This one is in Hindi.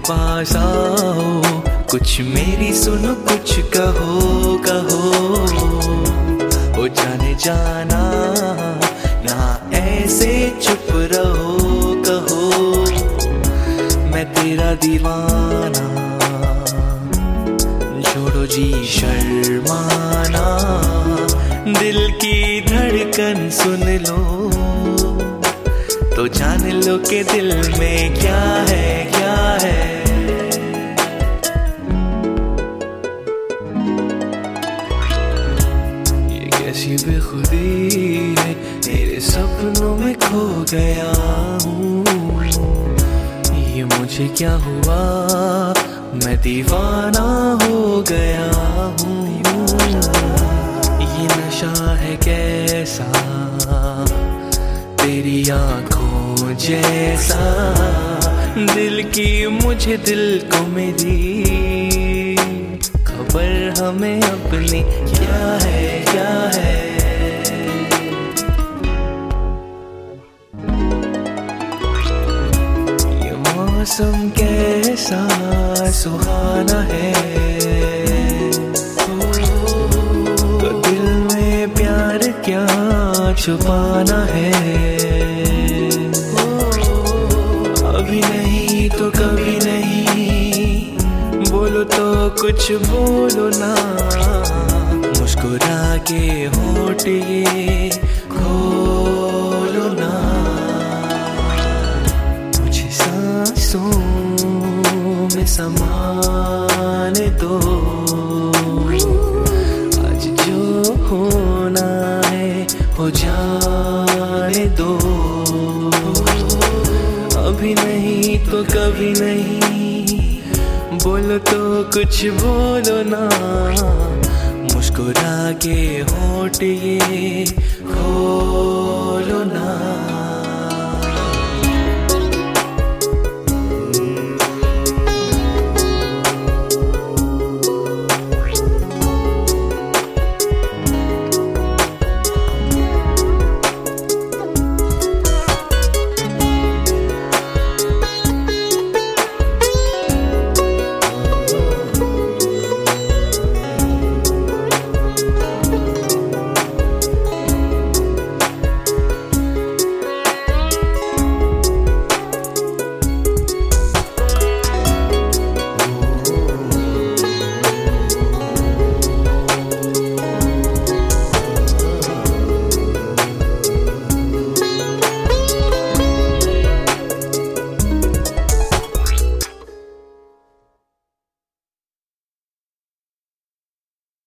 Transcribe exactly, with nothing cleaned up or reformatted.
पास आओ, कुछ मेरी सुनो, कुछ कहो कहो। ओ जाने जाना ना ऐसे चुप रहो, कहो मैं तेरा दीवाना। छोड़ो जी शर्माना, दिल की धड़कन सुन लो तो जान लो के दिल में क्या है क्या है। ये कैसी बेखुदी है, तेरे सपनों में खो गया हूँ। ये मुझे क्या हुआ, मैं दीवाना हो गया हूँ। ये नशा है कैसा तेरी आंखों जैसा, दिल की मुझे दिल को मेरी खबर हमें अपनी क्या है क्या है। ये मौसम कैसा सुहाना है, तो दिल में प्यार क्या छुपाना है। अभी नहीं तो कभी नहीं, बोलो तो कुछ बोलो ना। मुस्कुरा के होठ ये खोलो ना, मुझे सांसों में समाने दो। आज जो होना है हो जाने दो, अभी नहीं तो कभी नहीं, बोलो तो कुछ बोलो ना। मुस्कुरा के होठ ये खोलो ना।